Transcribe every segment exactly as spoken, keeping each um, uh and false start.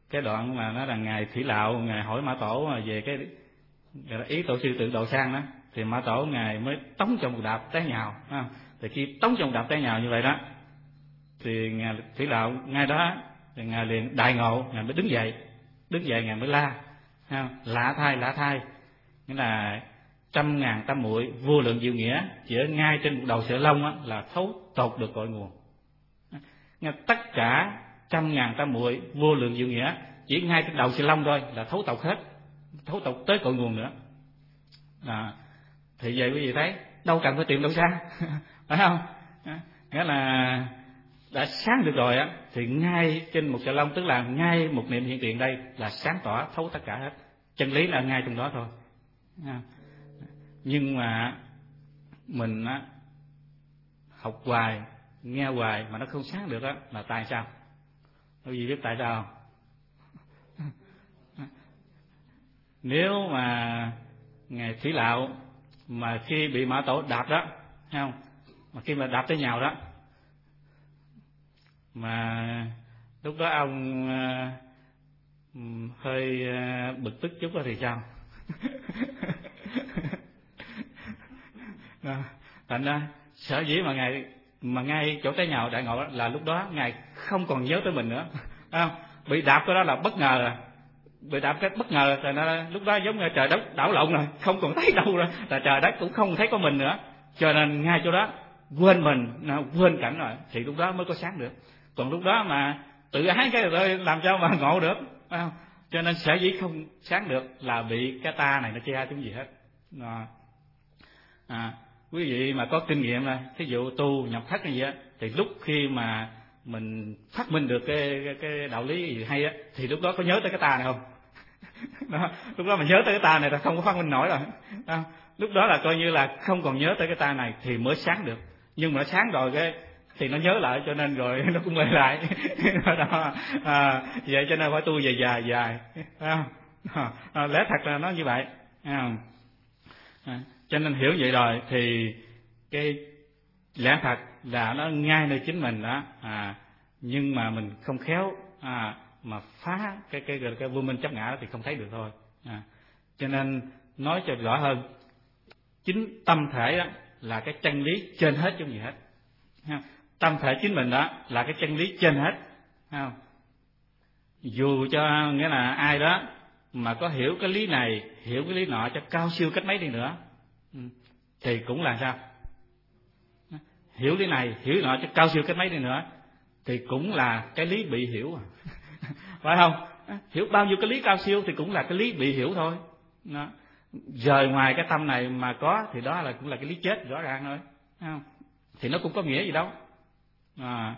cái đoạn mà nó là ngài Thủy Lạo ngài hỏi Mã Tổ về cái ý tổ sư tự độ sang đó, thì Mã Tổ ngài mới tống cho một đạp té nhào. Thì khi tống cho một đạp té nhào như vậy đó, thì ngài Thủy Lạo ngay đó thì ngài liền đại ngộ, ngài mới đứng dậy, đứng dậy ngài mới la, lạ thay lạ thay, nghĩa là trăm ngàn tam muội vô lượng diệu nghĩa chỉ ở ngay trên một đầu sợi lông á, là thấu tột được cội nguồn. Nghe tất cả trăm ngàn tam muội vô lượng diệu nghĩa chỉ ngay trên đầu sợi lông thôi là thấu tột hết, thấu tột tới cội nguồn nữa. À, thì vậy quý vị thấy đâu cần phải tìm đâu xa, phải không? Nghĩa là đã sáng được rồi á, thì ngay trên một sợi lông, tức là ngay một niệm hiện tiền đây là sáng tỏ thấu tất cả hết. Chân lý là ngay trong đó thôi. Nhưng mà mình á, học hoài, nghe hoài mà nó không sáng được á, là tại sao? Quý vị biết tại sao không? Nếu mà ngài Thủy Lạo mà khi bị Mã Tổ đạp đó, thấy không? Mà khi mà đạp tới nhào đó, mà lúc đó ông uh, hơi uh, bực tức chút đó thì sao? Thành ra sở dĩ mà ngài mà ngay chỗ té nhào đại ngộ đó, là lúc đó ngài không còn nhớ tới mình nữa, không? Bị đạp cái đó là bất ngờ rồi, bị đạp cái bất ngờ rồi, nó lúc đó giống như trời đất đảo lộn rồi, không còn thấy đâu rồi, là trời đất cũng không thấy có mình nữa, cho nên ngay chỗ đó quên mình, quên cảnh rồi, thì lúc đó mới có sáng được. Còn lúc đó mà tự ái cái rồi làm sao mà ngộ được, phải không? Cho nên sở dĩ không sáng được là bị cái ta này nó che chúng gì hết. À, à, quý vị mà có kinh nghiệm là thí dụ tu nhập thất như vậy, thì lúc khi mà mình phát minh được cái cái, cái đạo lý gì hay á, thì lúc đó có nhớ tới cái ta này không? Đó, lúc đó mà nhớ tới cái ta này là không có phát minh nổi rồi. À, lúc đó là coi như là không còn nhớ tới cái ta này thì mới sáng được. Nhưng mà nó sáng rồi cái thì nó nhớ lại, cho nên rồi nó cũng quay lại. Đó, à, vậy cho nên phải tu dài dài dài. À, à, lẽ thật là nó như vậy. À, à, cho nên hiểu vậy rồi thì cái lẽ thật là nó ngay nơi chính mình đó. À, nhưng mà mình không khéo à, mà phá cái cái cái, cái vô minh chấp ngã đó thì không thấy được thôi. À, cho nên nói cho rõ hơn, chính tâm thể đó là cái chân lý trên hết chứ gì hết. Tâm thể chính mình đó là cái chân lý trên hết. Không? Dù cho nghĩa là ai đó mà có hiểu cái lý này, hiểu cái lý nọ cho cao siêu cách mấy đi nữa, thì cũng là sao? Hiểu lý này, hiểu lý nọ cho cao siêu cách mấy đi nữa, thì cũng là cái lý bị hiểu. Phải không? Hiểu bao nhiêu cái lý cao siêu thì cũng là cái lý bị hiểu thôi. Đó. Rời ngoài cái tâm này mà có thì đó là cũng là cái lý chết rõ ràng thôi. Phải không? Thì nó cũng có nghĩa gì đâu. À,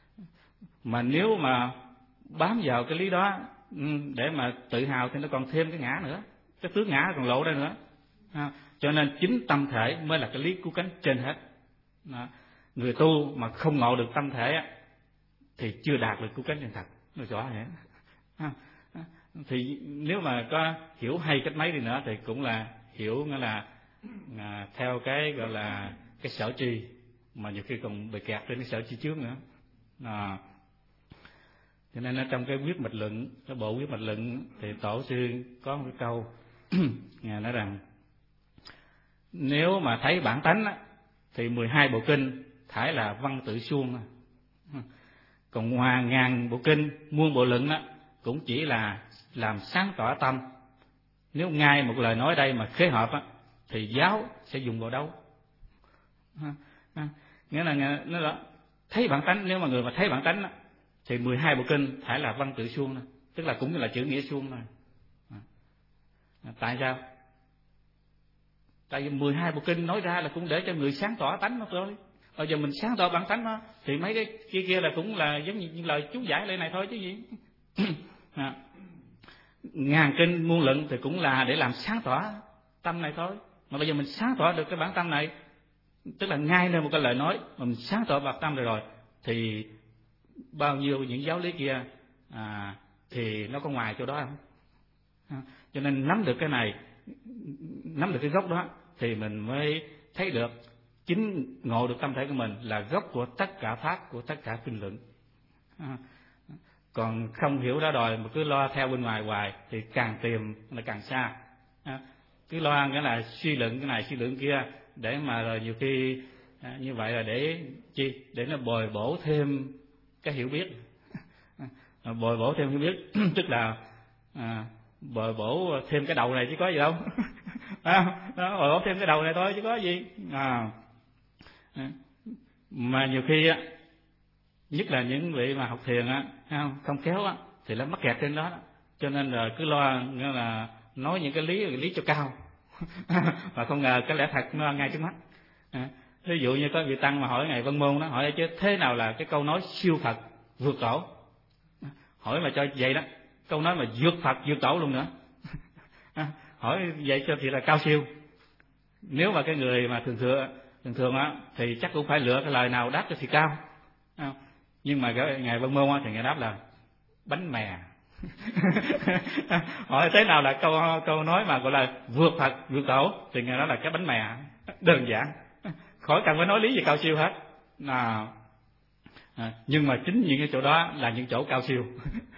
mà nếu mà bám vào cái lý đó để mà tự hào thì nó còn thêm cái ngã nữa, cái tướng ngã còn lộ ra nữa. À, cho nên chính tâm thể mới là cái lý cứu cánh trên hết. À, người tu mà không ngộ được tâm thể á, thì chưa đạt được cứu cánh chân thật, nó rõ vậy. À, thì nếu mà có hiểu hay cách mấy đi nữa thì cũng là hiểu nghĩa là à, theo cái gọi là cái sở tri, mà nhiều khi còn bị kẹt trên cái sở tri trước nữa. À, cho nên ở trong cái quyết mạch luận, cái bộ quyết mạch luận thì tổ sư có một cái câu ngài nói rằng nếu mà thấy bản tánh á, thì mười hai bộ kinh thải là văn tự suông, còn ngoài ngàn bộ kinh muôn bộ luận á, cũng chỉ là làm sáng tỏ tâm. Nếu ngay một lời nói đây mà khế hợp á, thì giáo sẽ dùng vào đâu? À, à, nghĩa là nó là thấy bản tánh. Nếu mà người mà thấy bản tánh á, thì mười hai bộ kinh phải là văn tự suông, tức là cũng là chữ nghĩa suông thôi. À, tại sao? Tại vì mười hai bộ kinh nói ra là cũng để cho người sáng tỏ tánh nó thôi. Bây giờ mình sáng tỏ bản tánh nó thì mấy cái kia kia là cũng là giống như lời chú giải lại này thôi chứ gì. À, ngàn kinh muôn luận thì cũng là để làm sáng tỏ tâm này thôi. Mà bây giờ mình sáng tỏ được cái bản tâm này, tức là ngay nơi một cái lời nói mà mình sáng tỏ bản tâm rồi rồi, thì bao nhiêu những giáo lý kia à, thì nó có ngoài chỗ đó không? À, cho nên nắm được cái này, nắm được cái gốc đó thì mình mới thấy được chính ngộ được tâm thể của mình là gốc của tất cả pháp, của tất cả kinh luận. À, còn không hiểu đó rồi mà cứ lo theo bên ngoài hoài thì càng tìm là càng xa. À, cứ lo cái là suy luận cái này suy luận kia để mà rồi nhiều khi à, như vậy là để chi, để nó bồi bổ thêm cái hiểu biết. À, bồi bổ thêm hiểu biết tức là à, bồi bổ thêm cái đầu này chứ có gì đâu. À, đó, bồi bổ thêm cái đầu này thôi chứ có gì. À, mà nhiều khi á, nhất là những vị mà học thiền á, không, không khéo á thì nó mắc kẹt trên đó, đó. Cho nên là cứ lo nghĩa là nói những cái lý cái lý cho cao mà không ngờ cái lẽ thật nó ngay trước mắt. À, ví dụ như có vị tăng mà hỏi ngài Văn Môn đó, hỏi chứ thế nào là cái câu nói siêu Phật vượt tổ, hỏi mà cho vậy đó, câu nói mà vượt Phật vượt tổ luôn nữa. À, hỏi vậy cho thì là cao siêu. Nếu mà cái người mà thường thường thường thường á thì chắc cũng phải lựa cái lời nào đáp cho thì cao. À, nhưng mà cái ngài Văn Môn á thì ngài đáp là bánh mè. Hỏi thế nào là câu câu nói mà gọi là vượt Phật vượt tổ thì ngài nói là cái bánh mè, đơn giản, khỏi cần phải nói lý gì cao siêu hết. À, à, nhưng mà chính những cái chỗ đó là những chỗ cao siêu.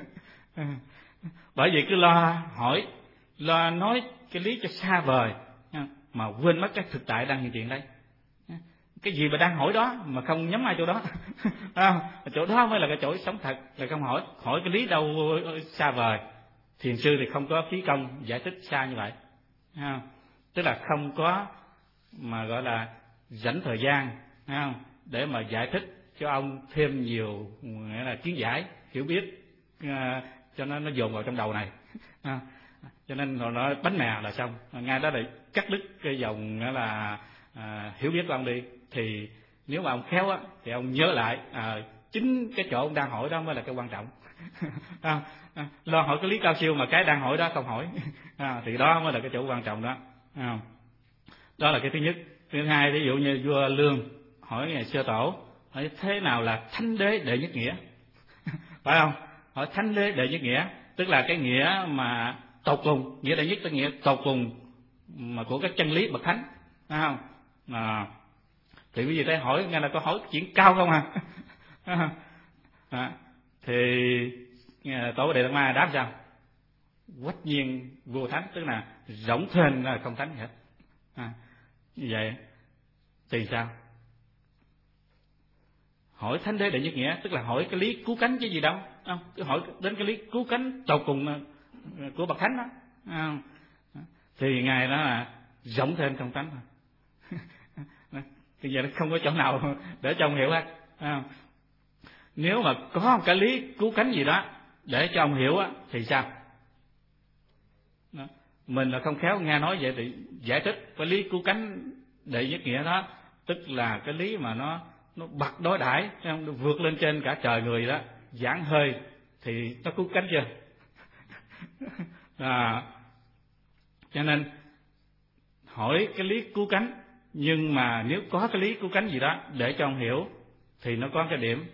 Bởi vì cứ lo hỏi, lo nói cái lý cho xa vời mà quên mất cái thực tại đang hiện diện đây. Cái gì mà đang hỏi đó mà không nhắm ai chỗ đó. À, chỗ đó mới là cái chỗ sống thật, là không hỏi hỏi cái lý đâu xa vời. Thiền sư thì không có phí công giải thích xa như vậy. À, tức là không có mà gọi là dành thời gian à, để mà giải thích cho ông thêm nhiều nghĩa là kiến giải hiểu biết à, cho nó nó dồn vào trong đầu này. À, cho nên nó nói bánh mè là xong, ngay đó để cắt đứt cái dòng nghĩa là à, hiểu biết của ông đi. Thì nếu mà ông khéo á thì ông nhớ lại à, chính cái chỗ ông đang hỏi đó mới là cái quan trọng. À, à, lo hỏi cái lý cao siêu mà cái đang hỏi đó không hỏi à, thì đó mới là cái chỗ quan trọng đó. À, đó là cái thứ nhất. Thứ hai, ví dụ như vua Lương hỏi ngài Sơ Tổ hỏi thế nào là thánh đế đệ nhất nghĩa. Phải không? Hỏi thánh đế đệ nhất nghĩa tức là cái nghĩa mà tột cùng, nghĩa đệ nhất tức nghĩa tột cùng mà của cái chân lý bậc thánh, phải không? À, thì quý vị thấy hỏi nghe là có hỏi chuyện cao không à? À, thì Tổ Đệ Đạt Ma đáp sao? Quách nhiên vô thánh, tức là rỗng thênh là không thánh hết. À, như vậy thì sao? Hỏi thánh đế đệ nhất nghĩa tức là hỏi cái lý cứu cánh chứ gì đâu, không? Cứ hỏi đến cái lý cứu cánh tột cùng của bậc thánh đó. À, thì ngài đó là rỗng thênh không thánh thôi. Bây giờ nó không có chỗ nào để cho ông hiểu hết. À, nếu mà có một cái lý cứu cánh gì đó để cho ông hiểu á thì sao? Đó. Mình là không khéo nghe nói vậy thì giải thích cái lý cứu cánh đệ nhất nghĩa đó, tức là cái lý mà nó nó bật đối đãi, nó vượt lên trên cả trời người đó, giảng hơi thì nó cứu cánh chưa? À, cho nên hỏi cái lý cứu cánh, nhưng mà nếu có cái lý cứu cánh gì đó để cho ông hiểu thì nó có cái điểm.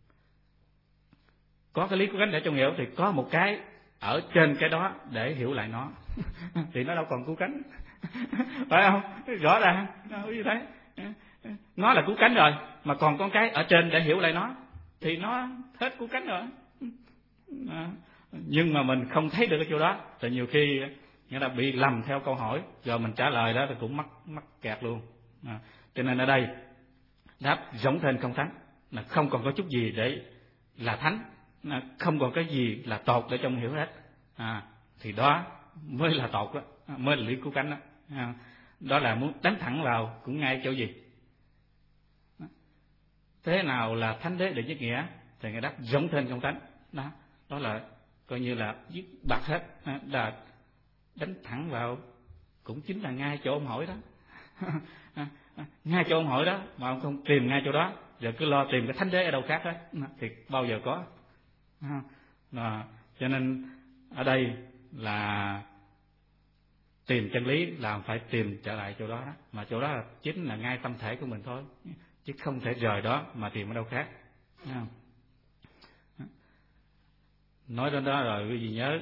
Có cái lý cứu cánh để cho ông hiểu thì có một cái ở trên cái đó để hiểu lại nó. Thì nó đâu còn cứu cánh. Phải không? Rõ ràng như thế. Nó là cứu cánh rồi mà còn con cái ở trên để hiểu lại nó thì nó hết cứu cánh rồi. À, nhưng mà mình không thấy được cái chỗ đó thì nhiều khi nghĩa là bị lầm theo câu hỏi rồi mình trả lời đó thì cũng mắc mắc kẹt luôn. À, cho nên ở đây đáp rỗng thênh không thánh là không còn có chút gì để là thánh, à, không còn cái gì là tột để cho ông hiểu hết. À, thì đó mới là tột đó, mới là lý cứu cánh đó. À, đó là muốn đánh thẳng vào cũng ngay chỗ gì. Thế nào là thánh đế đệ nhất nghĩa thì ngài đáp rỗng thênh không thánh. Đó, đó là coi như là giết bạc hết, là đánh thẳng vào cũng chính là ngay chỗ ông hỏi đó. Ngay chỗ ông hỏi đó mà ông không tìm ngay chỗ đó, rồi cứ lo tìm cái thánh đế ở đâu khác hết thì bao giờ có. À, cho nên ở đây là tìm chân lý là phải tìm trở lại chỗ đó, đó. Mà chỗ đó là chính là ngay tâm thể của mình thôi, chứ không thể rời đó mà tìm ở đâu khác. Nói đến đó rồi quý vị nhớ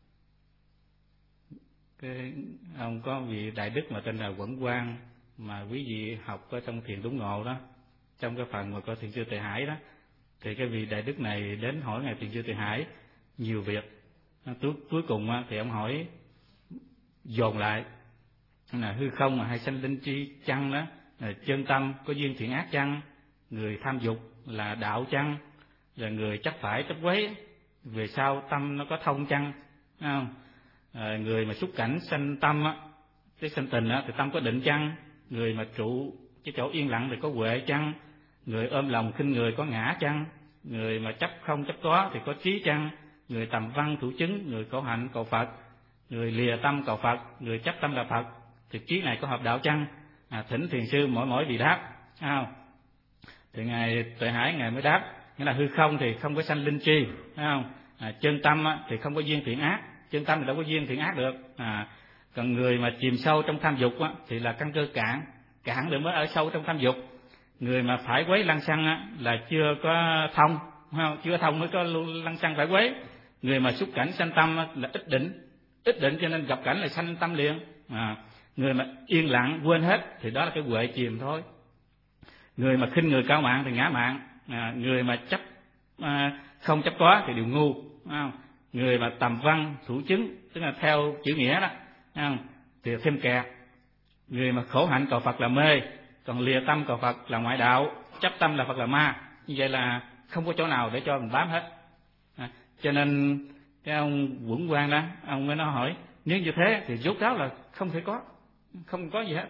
cái ông có vị đại đức mà tên là Quẩn Quang mà quý vị học ở trong Thiền Đúng Ngộ đó, trong cái phần mà có Thiền sư Tề Hải đó, Thì cái vị đại đức này đến hỏi ngài Thiền sư Tuệ Hải nhiều việc. Cuối, cuối cùng thì ông hỏi dồn lại là hư không mà hay sanh linh chi chăng đó, là chân tâm có duyên thiện ác chăng, người tham dục là đạo chăng, là người chấp phải chấp quấy về sau tâm nó có thông chăng, thấy không? À, người mà xúc cảnh sanh tâm á, cái sanh tình á, thì tâm có định chăng, người mà trụ cái chỗ yên lặng thì có huệ chăng, người ôm lòng khinh người có ngã chăng, người mà chấp không chấp có thì có trí chăng, người tầm văn thủ chứng, người khổ hạnh cầu Phật, người lìa tâm cầu Phật, người chấp tâm là Phật, thì trí này có hợp đạo chăng? À, thỉnh thiền sư mỗi mỗi vị đáp, thấy không? Thì ngài Tuệ Hải ngài mới đáp, nghĩa là hư không thì không có sanh linh tri, thấy không? À, chân tâm á, thì không có duyên thiện ác, chân tâm thì đâu có duyên thiện ác được. À, còn người mà chìm sâu trong tham dục á, thì là căn cơ cạn, cạn rồi mới ở sâu trong tham dục. Người mà phải quấy lăng xăng á, là chưa có thông, không? Chưa thông mới có lăng xăng phải quấy. Người mà xúc cảnh sanh tâm á, là ít định, ít định cho nên gặp cảnh là sanh tâm liền. À, người mà yên lặng quên hết thì đó là cái huệ chìm thôi. Người mà khinh người cao mạng thì ngã mạng. À, người mà chấp à, không chấp có thì đều ngu, không? Người mà tầm văn thủ chứng, tức là theo chữ nghĩa đó, không? Thì thêm kẹt. Người mà khổ hạnh cầu Phật là mê, còn lìa tâm cầu Phật là ngoại đạo, chấp tâm là Phật là ma. Như vậy là không có chỗ nào để cho mình bám hết. À, cho nên cái ông Quẩn Quang đó, ông mới nói hỏi, nếu như thế thì rốt ráo là không thể có, không có gì hết,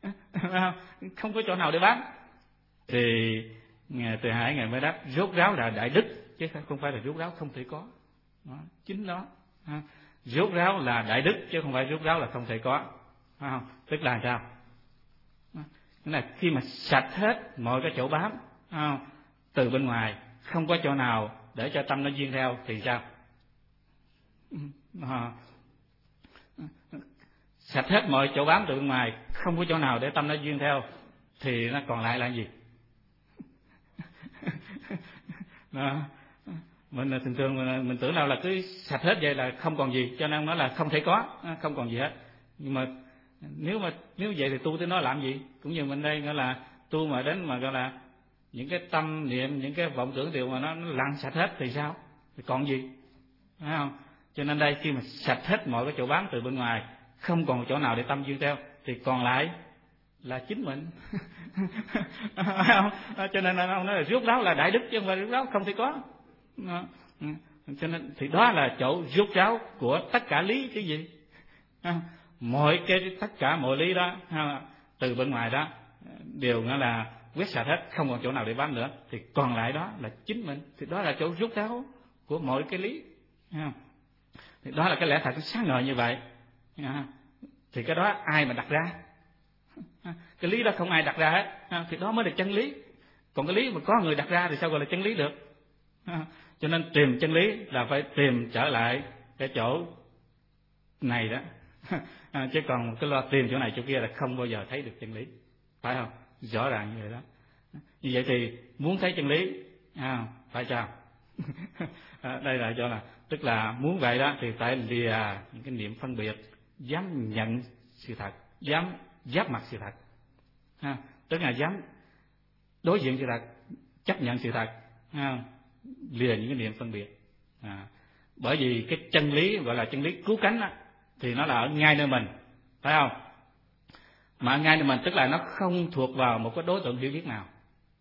không có chỗ nào để bám. Thì ngài Tuệ Hải ngài mới đáp, rốt ráo là đại đức chứ không phải là rốt ráo không thể có. Đó, chính đó. À, rốt ráo là đại đức chứ không phải rốt ráo là không thể có. À, tức là sao? À, là khi mà sạch hết mọi cái chỗ bám, à, từ bên ngoài không có chỗ nào để cho tâm nó duyên theo thì sao? À, sạch hết mọi chỗ bám từ bên ngoài, không có chỗ nào để tâm nó duyên theo thì nó còn lại là gì? Đó. Mình thường thường mình, mình tưởng nào là cứ sạch hết vậy là không còn gì, cho nên nó là không thể có, không còn gì hết. Nhưng mà nếu mà nếu vậy thì tu tới nó làm gì? Cũng như mình đây gọi là tu mà đến mà gọi là những cái tâm niệm, những cái vọng tưởng đều mà nó, nó lăn sạch hết thì sao? Thì còn gì? Phải không? Cho nên đây khi mà sạch hết mọi cái chỗ bám từ bên ngoài, không còn chỗ nào để tâm duyên theo thì còn lại là chính mình. Không? Cho nên ông nói là rốt ráo là đại đức chứ không phải rốt ráo không thể có. Cho nên thì đó là chỗ rốt ráo của tất cả lý cái gì? Mọi cái tất cả mọi lý đó từ bên ngoài đó đều nó là quét sạch hết, không còn chỗ nào để bám nữa, thì còn lại đó là chính mình. Thì đó là chỗ rốt ráo của mọi cái lý. Thì đó là cái lẽ thật sáng ngời như vậy. Thì cái đó ai mà đặt ra? Cái lý đó không ai đặt ra hết, thì đó mới là chân lý. Còn cái lý mà có người đặt ra thì sao gọi là chân lý được? Cho nên tìm chân lý là phải tìm trở lại cái chỗ này đó. Chứ còn cái lo tìm chỗ này chỗ kia là không bao giờ thấy được chân lý, phải không? Rõ ràng như vậy đó. Như vậy thì muốn thấy chân lý à, phải sao? Đây là cho là tức là muốn vậy đó thì phải lìa những cái niệm phân biệt, dám nhận sự thật, dám giáp mặt sự thật, ha, tức là dám đối diện sự thật, chấp nhận sự thật, ha, lìa những cái niệm phân biệt. À, bởi vì cái chân lý gọi là chân lý cứu cánh đó, thì nó là ở ngay nơi mình, phải không? Mà ở ngay nơi mình tức là nó không thuộc vào một cái đối tượng hiểu biết nào,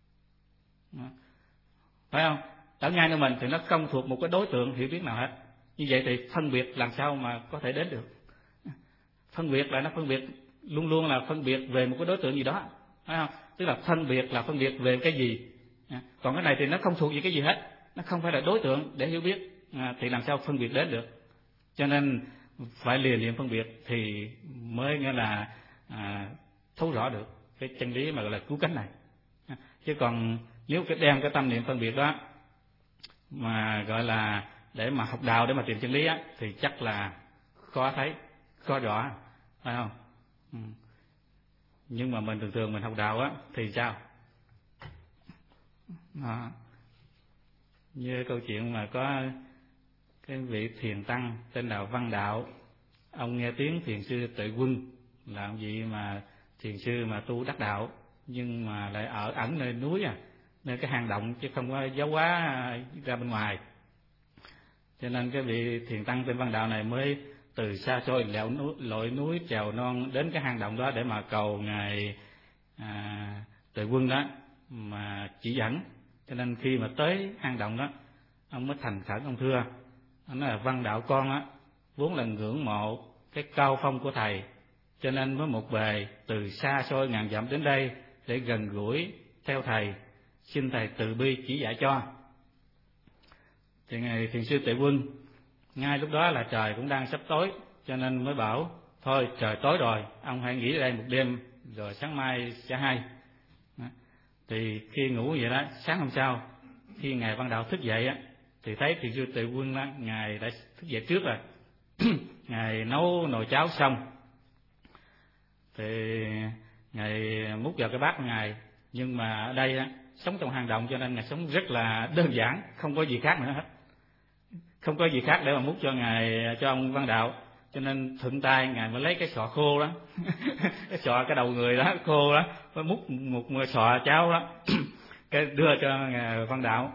phải không? Ở ngay nơi mình thì nó không thuộc một cái đối tượng hiểu biết nào hết. Như vậy thì phân biệt làm sao mà có thể đến được? Phân biệt là nó phân biệt luôn luôn là phân biệt về một cái đối tượng gì đó, phải không? Tức là phân biệt là phân biệt về cái gì. Còn cái này thì nó không thuộc về cái gì hết, nó không phải là đối tượng để hiểu biết, à, thì làm sao phân biệt đến được? Cho nên phải lìa niệm phân biệt thì mới nghĩa là à, thấu rõ được cái chân lý mà gọi là cứu cánh này. À, chứ còn nếu cái đem cái tâm niệm phân biệt đó mà gọi là để mà học đạo để mà tìm chân lý á, thì chắc là khó thấy, khó rõ, phải không? Ừ. Nhưng mà mình thường thường mình học đạo á thì sao? À, như câu chuyện mà có cái vị thiền tăng tên là Văn Đạo, ông nghe tiếng thiền sư Tuệ Quân là ông vị mà thiền sư mà tu đắc đạo, nhưng mà lại ở ẩn nơi núi, à nơi cái hang động chứ không có giáo hóa ra bên ngoài. Cho nên cái vị thiền tăng tên Văn Đạo này mới từ xa xôi leo núi, lội núi trèo non đến cái hang động đó để mà cầu ngài à, Tuệ Quân đó mà chỉ dẫn. Cho nên khi mà tới hang động đó, ông mới thành khẩn ông thưa, ông nói là Văn Đạo con á vốn là ngưỡng mộ cái cao phong của thầy, cho nên mới một bề từ xa xôi ngàn dặm đến đây để gần gũi theo thầy, xin thầy từ bi chỉ dạy cho. Thì ngài thiền sư Tuệ Quân ngay lúc đó là trời cũng đang sắp tối, cho nên mới bảo thôi trời tối rồi, ông hãy nghỉ ở đây một đêm rồi sáng mai sẽ hay. Đó. Thì khi ngủ vậy đó, sáng hôm sau khi ngài Văn Đạo thức dậy á, thì thấy thiền sư Tuệ Quân á, ngài đã thức dậy trước rồi. Ngài nấu nồi cháo xong thì ngài múc vào cái bát của ngài, nhưng mà ở đây á, sống trong hang động cho nên ngài sống rất là đơn giản, không có gì khác nữa hết, không có gì khác để mà múc cho ngài, cho ông Văn Đạo. Cho nên thuận tay ngài mới lấy cái sọ khô đó cái sọ cái đầu người đó khô đó, mới múc một, một sọ cháo đó cái đưa cho ngài Văn Đạo.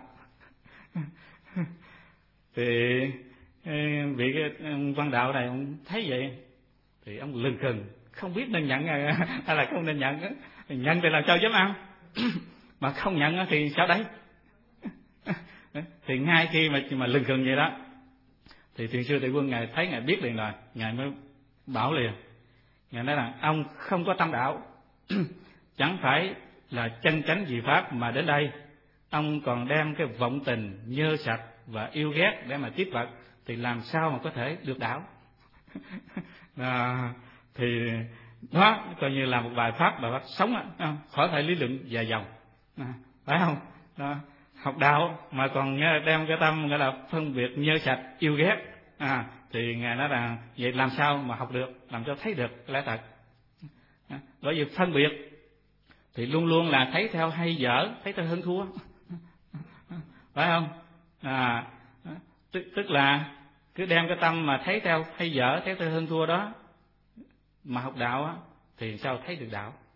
Thì vị cái Văn Đạo này ông thấy vậy thì ông lừng khừng không biết nên nhận hay là không nên nhận. Nhận thì làm sao dám ăn mà không nhận thì sao đấy. Thì ngay khi mà mà lừng khừng vậy đó thì thiền sư Tuệ Quân ngài thấy, ngài biết liền rồi, ngài mới bảo liền, ngài nói là ông không có tâm đạo chẳng phải là chân chánh vì pháp mà đến đây, ông còn đem cái vọng tình nhơ sạch và yêu ghét để mà tiếp vật thì làm sao mà có thể được đạo. À, thì đó coi như là một bài pháp, bài pháp sống á, khỏi phải lý luận dài dòng, à, phải không? Đó, học đạo mà còn đem cái tâm gọi là phân biệt nhơ sạch yêu ghét, à, thì ngài nói là vậy làm sao mà học được, làm sao thấy được cái lẽ thật. À, bởi vì phân biệt thì luôn luôn là thấy theo hay dở, thấy theo hơn thua, phải không? À, tức, tức là cứ đem cái tâm mà thấy theo hay dở, thấy theo hơn thua đó mà học đạo á, thì sao thấy được đạo.